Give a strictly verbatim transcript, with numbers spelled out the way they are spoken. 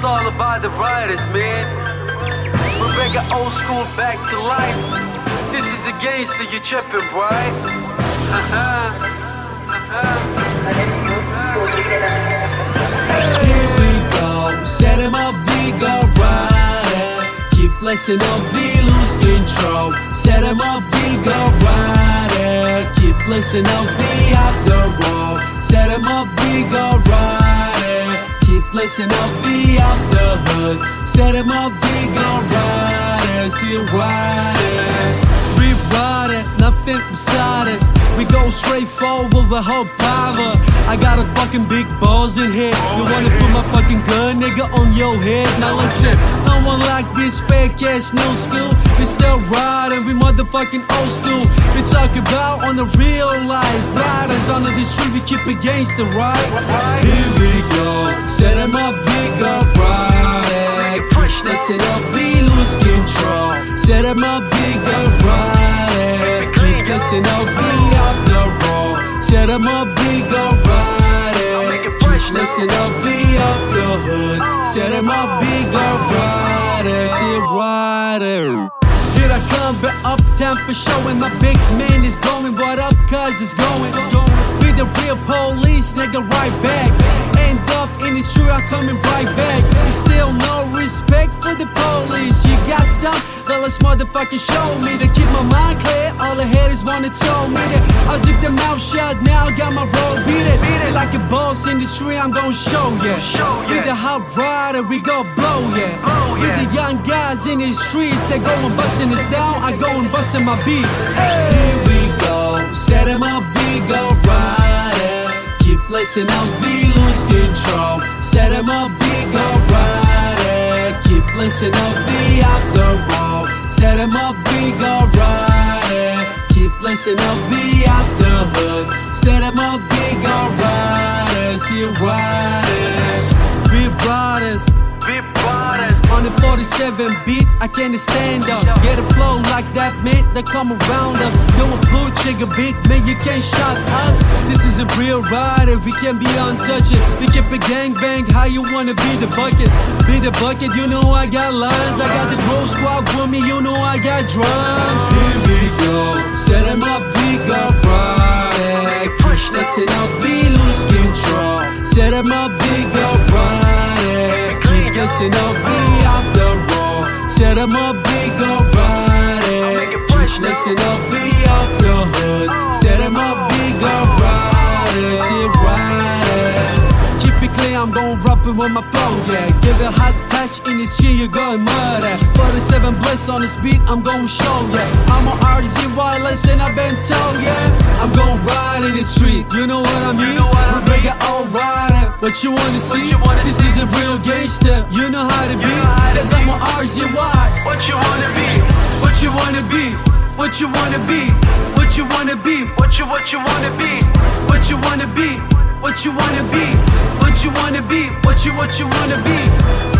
all about the riders, man. We bring our old school back to life. This is the gangster you tripping, right? Here we go, set him up, we go riding. Keep blessing up, we lose control. Set him up, we go riding. Keep blessing up, we up the road. Set him up, we go riding. Keep blessing up, we up the hood. Set him up, we go riding. See riding, we riding, nothing beside us. We go straight forward with whole power. I got a fucking big balls in here. You wanna put my fucking gun, nigga, on your head? Now listen, no one like this fake ass new school. We still riding, we motherfucking old school. We talk about on the real life riders under the street, we keep against the right. Here we go, set him up, we go riding. Keep listen up, we lose control. Set him up, we go riding. Keep listen up, we up the road. Set him up, we go riding. Keep listen up, we up the hood. Set him up, we go riding. See riding. Here I come, back uptown for showing. My big man is going, what up, cuz it's going. Be the real police, nigga, right back. End up in the street, I'm coming right back. There's still no respect for the police. You got some, then let's motherfucking show me. To keep my mind clear, all the haters wanna tell me that I'll zip their mouth shut, now I got my road beat it. Be like a boss in the street, I'm gon' show ya. We the hot rider, we gon' blow ya. We the young guys in the streets, they goin' bustin' this down, I go and bustin' my beat. Here we go, set him up, we go riding. Keep lacing up, we lose control. Set him up, we go riding. Keep lacing up, we up the road. Set him up, we go riding. Keep lacing up, we up the hood. Set him up, we go riding. See you riding. We riders. We riders. On the forty-seven beat, I can't stand up. Get a flow like that, man, they come around us. Don't pull trigger beat, man, you can't shut us. This is a real rider, we can't be untouched. We keep a gangbang, how you wanna be the bucket? Be the bucket, you know I got lines. I got the Grove Squad with me, you know I got drums. Here we go, set him up, we go riding. Keep listen up, we lose control. Set him up, we go riding. Keep listen up, we up the road. Set him up, we go riding. Keep listen up, we up the hood. Set him up, we go riding. See riding. Keep it clear, I'm gon' rapping with my flow, yeah. Give it a hot touch in this shit, you're going murder. forty-seven bliss on this beat, I'm gon' show, yeah. I'm an artist, you wireless, and I've been told, yeah. I'm gon' ride in the street, you know what I mean? We break it all riding. What you wanna see? This is a real gangster, you know how to be. Cause I'm an artist, you why? What you wanna be? What you wanna be? What you wanna be? What you wanna be? What you what you wanna be? What you wanna be? What you wanna be? What you wanna be? What you what you wanna be?